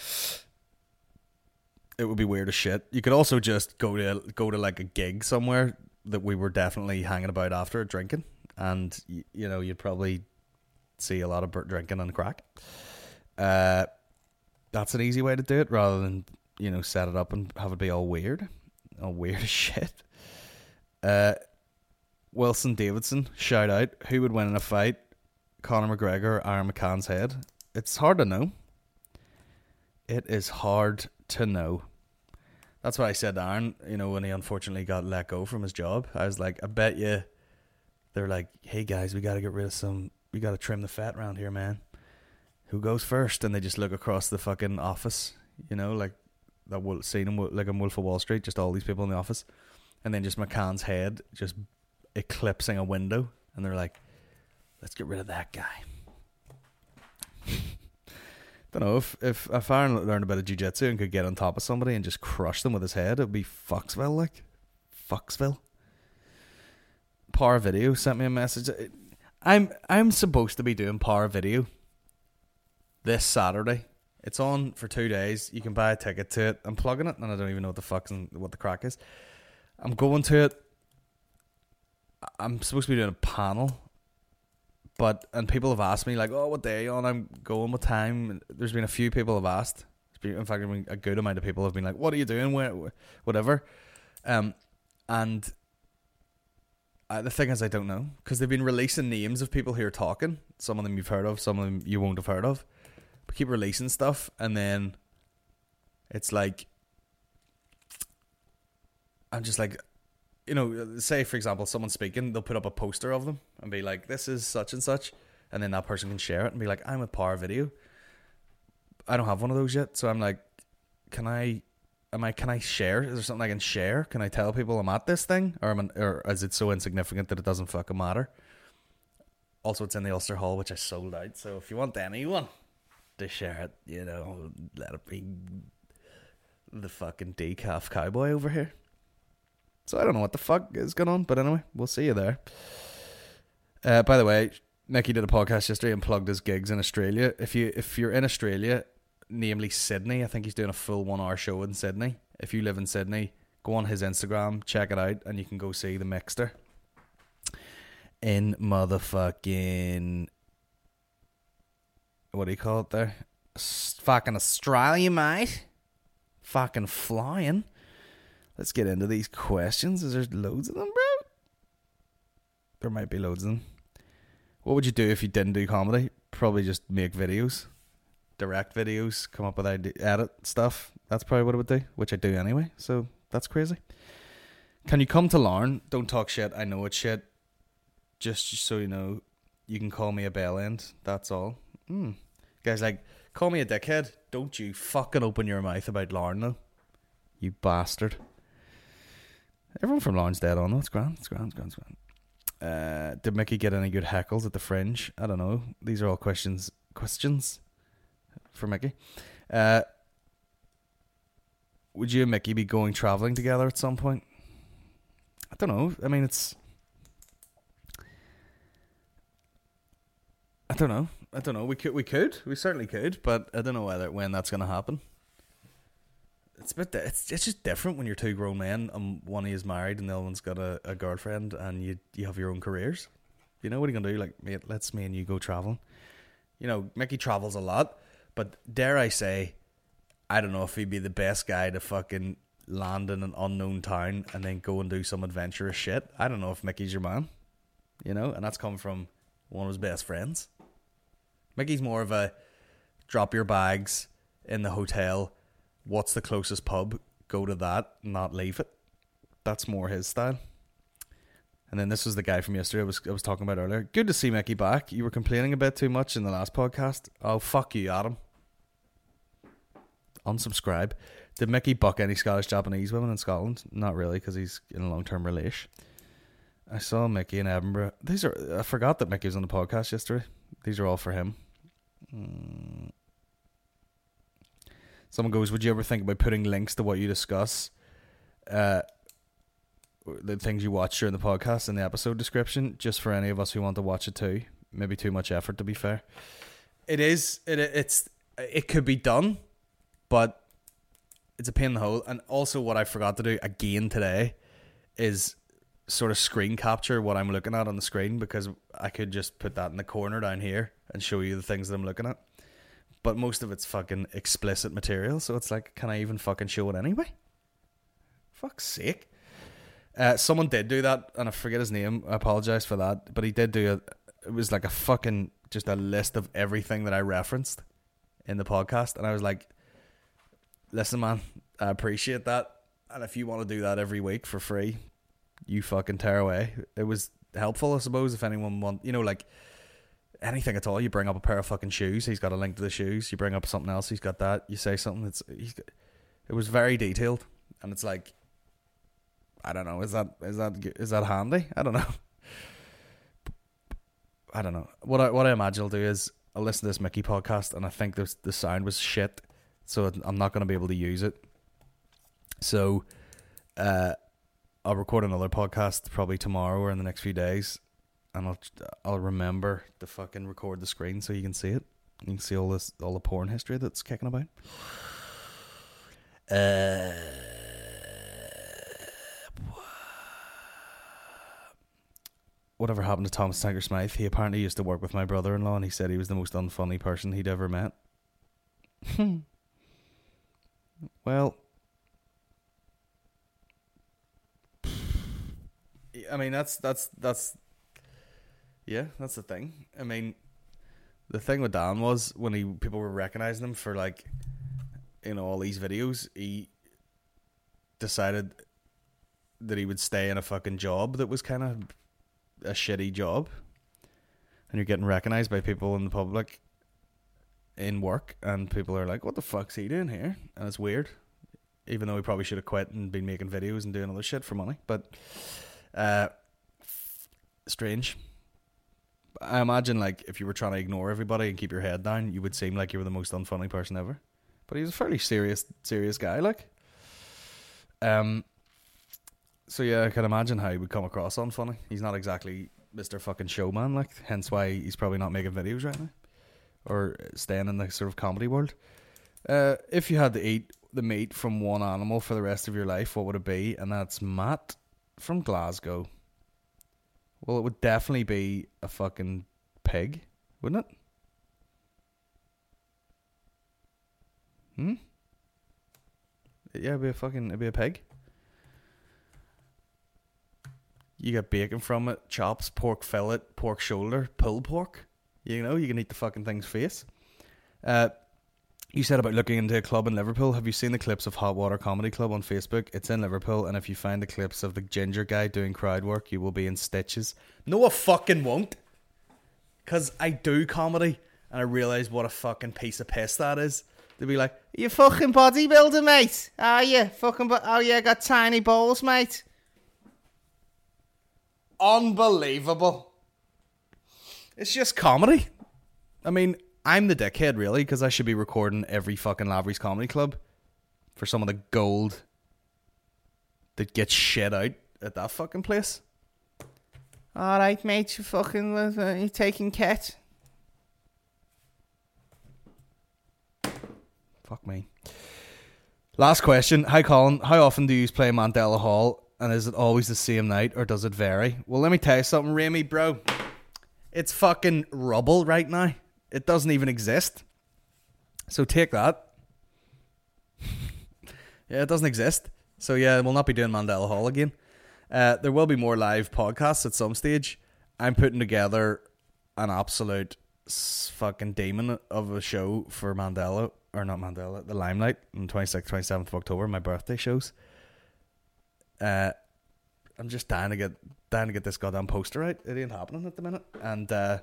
It would be weird as shit. You could also just go to go to like a gig somewhere that we were definitely hanging about after drinking. And, you, you know, you'd probably see a lot of drinking and crack. Uh... That's an easy way to do it rather than, you know, set it up and have it be all weird. All weird as shit. Uh, Wilson Davidson, shout out. Who would win in a fight? Conor McGregor or Aaron McCann's head? It's hard to know. It is hard to know. That's what I said to Aaron, you know, when he unfortunately got let go from his job. I was like, I bet you they're like, hey guys, we got to get rid of some, we got to trim the fat around here, man. Who goes first? And they just look across the fucking office, you know, like that wolf, scene in, like in Wolf of Wall Street, just all these people in the office, and then just McCann's head just eclipsing a window, and they're like, let's get rid of that guy. Don't know if if if Aaron learned a bit of jiu-jitsu and could get on top of somebody and just crush them with his head, it would be Foxville, like Foxville. Power Video sent me a message. I'm I'm supposed to be doing Power Video this Saturday. It's on for two days. You can buy a ticket to it. I'm plugging it, and I don't even know what the fuck's and what the crack is. I'm going to it. I'm supposed to be doing a panel, but and people have asked me like, "Oh, what day are you on?" I'm going with time. There's been a few people have asked. In fact, a good amount of people have been like, "What are you doing?" Whatever. Um, and uh, the thing is, I don't know because they've been releasing names of people who are talking. Some of them you've heard of, some of them you won't have heard of. But keep releasing stuff, and then it's like, I'm just like, you know, say for example, someone's speaking, they'll put up a poster of them and be like, this is such and such, and then that person can share it and be like, I'm with Power Video. I don't have one of those yet, so I'm like, can I, am I, can I share? Is there something I can share? Can I tell people I'm at this thing, or am I, or is it so insignificant that it doesn't fucking matter? Also, it's in the Ulster Hall, which I sold out. So if you want anyone to share it, you know, let it be the fucking decaf cowboy over here. So I don't know what the fuck is going on, but anyway, we'll see you there. Uh, by the way, Nicky did a podcast yesterday and plugged his gigs in Australia. If you if you're in Australia, namely Sydney, I think he's doing a full one hour show in Sydney. If you live in Sydney, go on his Instagram, check it out, and you can go see the Mixter in motherfucking, what do you call it there? S- fucking Australia, mate. Fucking flying. Let's get into these questions. Is there loads of them, bro? There might be loads of them. What would you do if you didn't do comedy? Probably just make videos. Direct videos. Come up with idea, edit stuff. That's probably what I would do. Which I do anyway. So that's crazy. Can you come to Larne? Don't talk shit. I know it's shit. Just so you know, you can call me a bell end. That's all. Mm. Guys, like, call me a dickhead. Don't you fucking open your mouth about Larne, though. You bastard. Everyone from Larne's dead on, though. It's grand. It's grand. It's grand. It's grand. Uh, did Mickey get any good heckles at the Fringe? I don't know. These are all questions. Questions for Mickey. Uh, would you and Mickey be going travelling together at some point? I don't know. I mean, it's... I don't know. I don't know. We could. We could. We certainly could. But I don't know whether when that's going to happen. It's a bit. It's it's just different when you're two grown men and one of you is married and the other one's got a, a girlfriend and you you have your own careers. You know what are you gonna do? Like, mate, let's me and you go traveling. You know, Mickey travels a lot, but dare I say, I don't know if he'd be the best guy to fucking land in an unknown town and then go and do some adventurous shit. I don't know if Mickey's your man. You know, and that's come from one of his best friends. Mickey's more of a drop your bags in the hotel. What's the closest pub? Go to that, not leave it. That's more his style. And then this was the guy from yesterday I was, I was talking about earlier. Good to see Mickey back. You were complaining a bit too much in the last podcast. Oh, fuck you, Adam. Unsubscribe. Did Mickey buck any Scottish Japanese women in Scotland? Not really, because he's in a long-term relation. I saw Mickey in Edinburgh. These are. I forgot that Mickey was on the podcast yesterday. These are all for him. Mm. Someone goes, would you ever think about putting links to what you discuss, uh, the things you watch during the podcast in the episode description, just for any of us who want to watch it too? Maybe too much effort, to be fair. It is. It it's. It could be done, but it's a pain in the hole. And also, what I forgot to do again today is sort of screen capture what I'm looking at on the screen, because I could just put that in the corner down here and show you the things that I'm looking at. But most of it's fucking explicit material, so it's like, can I even fucking show it anyway? Fuck's sake. Uh, someone did do that, and I forget his name. I apologize for that, but he did do it. It was like a fucking, just a list of everything that I referenced in the podcast, and I was like, listen, man, I appreciate that, and if you want to do that every week for free, you fucking tear away. It was helpful, I suppose, if anyone want, you know, like anything at all. You bring up a pair of fucking shoes, he's got a link to the shoes. You bring up something else, he's got that. You say something, it's he's got, it was very detailed, and it's like, I don't know, is that is that is that handy? I don't know. I don't know. What I what I imagine I'll do is I'll listen to this Mickey podcast, and I think this the sound was shit, so I'm not going to be able to use it. So, uh, I'll record another podcast probably tomorrow or in the next few days, and I'll I'll remember to fucking record the screen so you can see it. You can see all this all the porn history that's kicking about. Uh, whatever happened to Thomas Tiger Smythe? He apparently used to work with my brother-in-law, and he said he was the most unfunny person he'd ever met. Well, I mean, that's that's that's yeah, that's the thing. I mean, the thing with Dan was when he people were recognizing him for, like, you know, all these videos, he decided that he would stay in a fucking job that was kind of a shitty job, and you're getting recognized by people in the public in work, and people are like, what the fuck's he doing here? And it's weird, even though he probably should have quit and been making videos and doing other shit for money. But uh strange. I imagine, like, if you were trying to ignore everybody and keep your head down, you would seem like you were the most unfunny person ever. But he's a fairly serious serious guy, like. Um So yeah, I can imagine how he would come across unfunny. He's not exactly Mister fucking showman, like, hence why he's probably not making videos right now, or staying in the sort of comedy world. Uh, if you had to eat the meat from one animal for the rest of your life, what would it be? And that's Matt from Glasgow. Well, it would definitely be a fucking pig, wouldn't it? Hmm? Yeah, it'd be a fucking, it'd be a pig. You get bacon from it, chops, pork fillet, pork shoulder, pulled pork. You know, you can eat the fucking thing's face. Uh, you said about looking into a club in Liverpool. Have you seen the clips of Hot Water Comedy Club on Facebook? It's in Liverpool, and if you find the clips of the ginger guy doing crowd work, you will be in stitches. No, I fucking won't. Because I do comedy, and I realise what a fucking piece of piss that is. They'll be like, you fucking bodybuilder, mate. Are you? Fucking bo- oh, yeah, got tiny balls, mate. Unbelievable. It's just comedy. I mean, I'm the dickhead, really, because I should be recording every fucking Lavery's Comedy Club for some of the gold that gets shit out at that fucking place. Alright, mate, you fucking, uh, you taking cat? Fuck me. Last question. Hi, Colin. How often do you play Mandela Hall, and is it always the same night, or does it vary? Well, let me tell you something, Remy, bro. It's fucking rubble right now. It doesn't even exist. So take that. Yeah, it doesn't exist. So yeah, we'll not be doing Mandela Hall again. Uh, there will be more live podcasts at some stage. I'm putting together an absolute fucking demon of a show for Mandela, or not Mandela, the Limelight, on twenty-sixth, twenty-seventh of October, my birthday shows. Uh, I'm just dying to get dying to get this goddamn poster out. It ain't happening at the minute, and uh,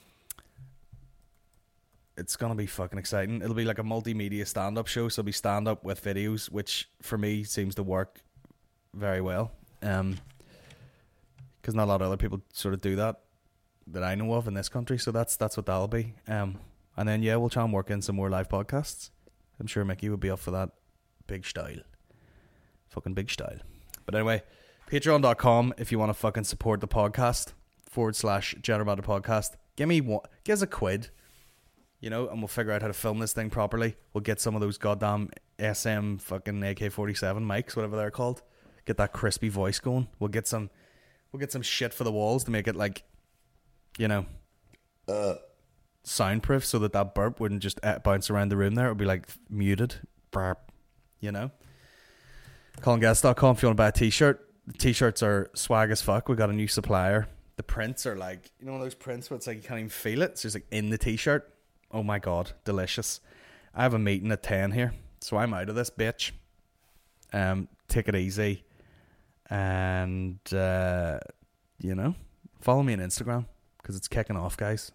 it's gonna be fucking exciting. It'll be like a multimedia stand-up show, so it'll be stand-up with videos, which for me seems to work very well. Um, because not a lot of other people sort of do that that I know of in this country. So that's that's what that'll be. Um, and then yeah, we'll try and work in some more live podcasts. I'm sure Mickey would be up for that. Big style, fucking big style. But anyway, patreon dot com if you want to fucking support the podcast forward slash General Banter Podcast. Give me one, give us a quid, you know, and we'll figure out how to film this thing properly. We'll get some of those goddamn S M fucking A K forty-seven mics, whatever they're called. Get that crispy voice going. We'll get some, we'll get some shit for the walls to make it like, you know, uh, soundproof, so that that burp wouldn't just uh, bounce around the room there. It would be like muted burp, you know. colin guest dot com if you want to buy a t-shirt. The t-shirts are swag as fuck. We got a new supplier. The prints are like, you know, those prints where it's like you can't even feel it. It's just like in the t-shirt. Oh my god, delicious. I have a meeting at ten here, so I'm out of this bitch. Um, take it easy, and uh, you know, follow me on Instagram because it's kicking off, guys.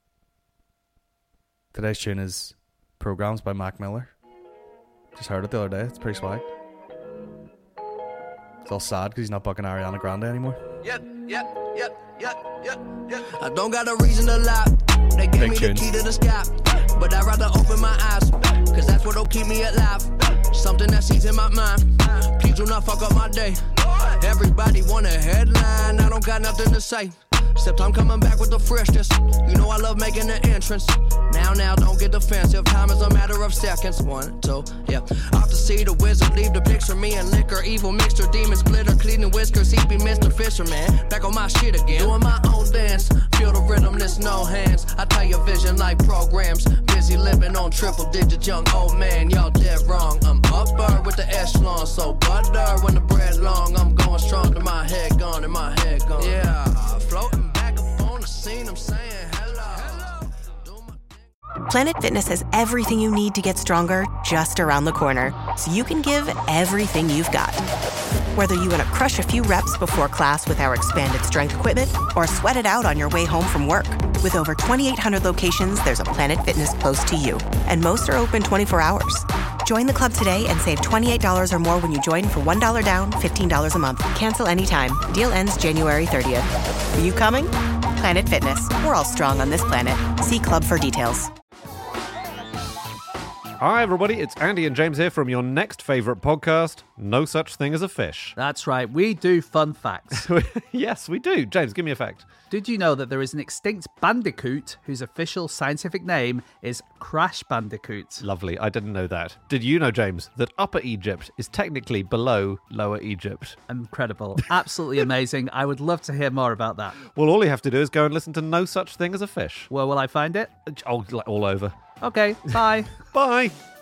Today's tune is Programs by Mac Miller. Just heard it the other day. It's pretty swag. It's all sad because he's not bucking Ariana Grande anymore. Yep, yep, yep, yep, yep, yep. I don't got a reason to lie. They gave Big me tunes. the key to the sky, but I'd rather open my eyes, cause that's what'll keep me alive. Something that sees in my mind. Please do not fuck up my day. Everybody want a headline. I don't got nothing to say. Except I'm coming back with the freshness. You know I love making an entrance. Now, now, don't get defensive. Time is a matter of seconds. One, two, yeah. Off to see the wizard. Leave the picture. Me and liquor. Evil mixture. Demons glitter. Cleaning whiskers. He be Mister Fisherman. Back on my shit again. Doing my own dance. Feel the rhythm. There's no hands. I tell your vision like programs. Busy living on triple digit. Young old man. Y'all dead wrong. I'm upper with the echelon. So butter when the bread long. I'm going strong to my head gone and my head gone. Yeah. Floating. I'm saying hello. hello. Planet Fitness has everything you need to get stronger just around the corner, so you can give everything you've got. Whether you want to crush a few reps before class with our expanded strength equipment or sweat it out on your way home from work. With over twenty-eight hundred locations, there's a Planet Fitness close to you, and most are open twenty-four hours. Join the club today and save twenty-eight dollars or more when you join for one dollar down, fifteen dollars a month. Cancel anytime. Deal ends January thirtieth. Are you coming? Planet Fitness. We're all strong on this planet. See club for details. Hi everybody, it's Andy and James here from your next favourite podcast, No Such Thing as a Fish. That's right, we do fun facts. Yes, we do. James, give me a fact. Did you know that there is an extinct bandicoot whose official scientific name is Crash Bandicoot? Lovely, I didn't know that. Did you know, James, that Upper Egypt is technically below Lower Egypt? Incredible. Absolutely amazing. I would love to hear more about that. Well, all you have to do is go and listen to No Such Thing as a Fish. Where will I find it? Oh, all over. Okay, bye. Bye.